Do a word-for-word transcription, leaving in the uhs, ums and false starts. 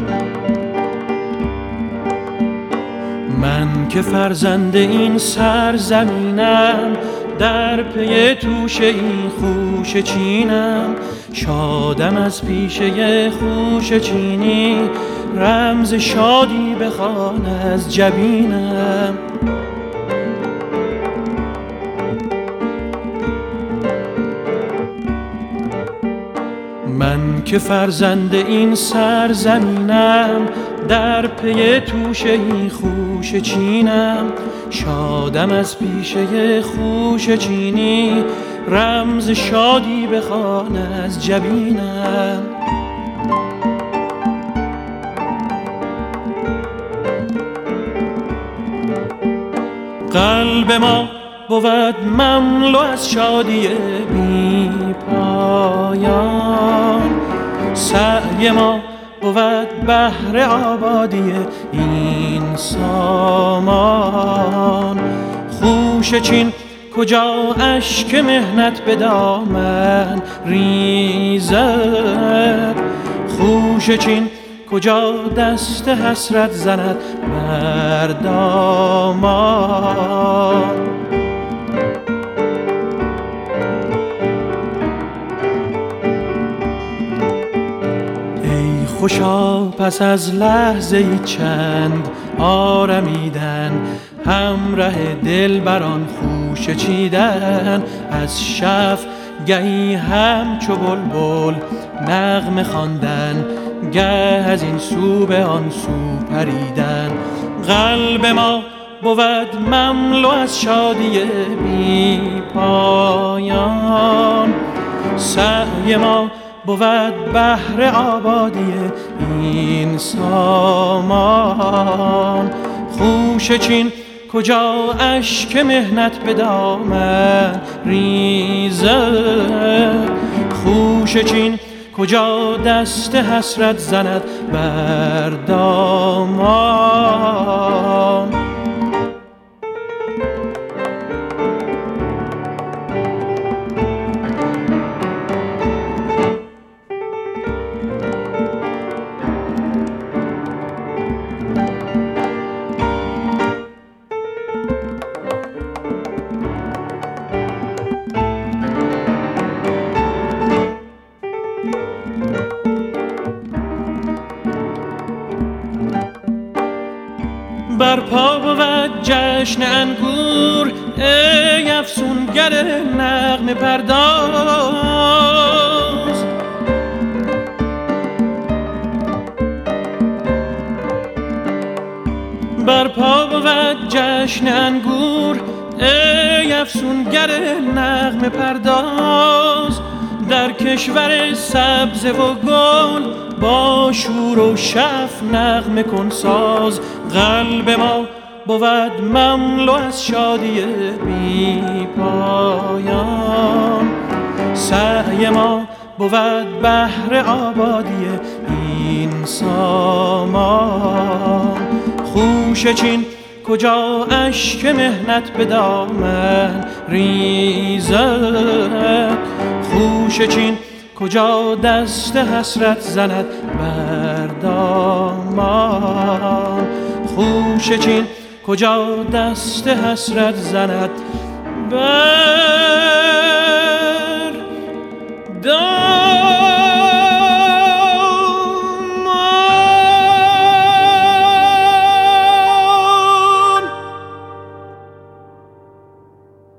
من که فرزند این سرزمینم، در پی توشه این خوشه چینم. شادم از پیشه خوشه چینی، رمز شادی بخوان از جبینم. من که فرزند این سرزمینم، در پی توشه این خوشه چینم. شادم از پیشه خوشه چینی، رمز شادی بخوان از جبینم. قلب ما بود مملو از شادی بی پایان، سعی ما بود بهر آبادی این سامان. خوشه چین کجا اشک مهنت به دامن ریزد، خوشه چین کجا دست حسرت زند بر دامان. ای خوشا پس از لحظه چند آرمیدن، همراه دل بران خوشه چیدن. از شف گهی همچو بلبل نغمه خواندن، گه از این سو به آن سو پریدن. قلب ما بود مملو از شادی بی پایان، سعی ما بود بهر آبادی این سامان. خوشه چین کجا اشک مهنت به دامن ریزد، خوشه چین کجا دست حسرت زند بر دامان. برپا بود جشن انگور، ای افسونگر نغمه پرداز. برپا بود جشن انگور، ای افسونگر نغمه پرداز. در کشور سبز و گل با شور و شف نغمه کن ساز. قلب ما بود مملو از شادی بی پایان، سعی ما بود بهر آبادی این سامان. خوشه چین کجا اشک مهنت به دامن ریزد، خوشه چین کجا دست حسرت زند بر دامان. خوشه چین کجا دست حسرت زند بر